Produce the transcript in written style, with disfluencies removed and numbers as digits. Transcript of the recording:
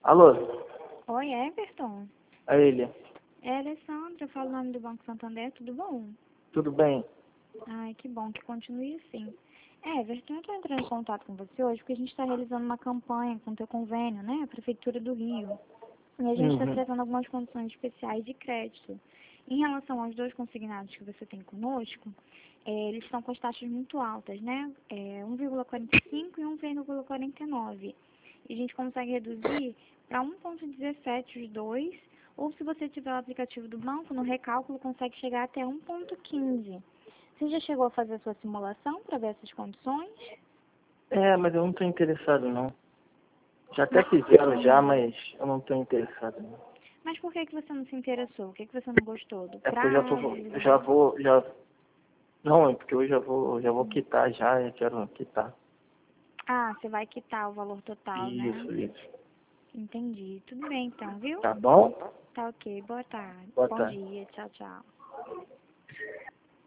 Alô? Oi, Everton? É ele. É Alessandra, eu falo o nome do Banco Santander, tudo bom? Tudo bem? Ai, que bom que continue assim. Everton, eu estou entrando em contato com você hoje porque a gente está realizando uma campanha com o teu convênio, né? A Prefeitura do Rio. E a gente está Uhum. trazendo algumas condições especiais de crédito. Em relação aos dois consignados que você tem conosco, eles estão com as taxas muito altas, né? 1,45 e 1,49. E a gente consegue reduzir para 1,17 os dois, ou se você tiver o aplicativo do banco, no recálculo consegue chegar até 1,15. Você já chegou a fazer a sua simulação para ver essas condições? Mas eu não tô interessado não. Já até Mas, fizeram já, mas eu não tô interessado não. mas por que você não se interessou? O que você não gostou? Do É porque prazo? não, é porque eu já vou quitar já, eu quero quitar. Ah, você vai quitar o valor total, né? Isso. Entendi. Tudo bem então, viu? Tá bom? Tá ok. Boa tarde. Boa Bom tarde. dia. Tchau, tchau.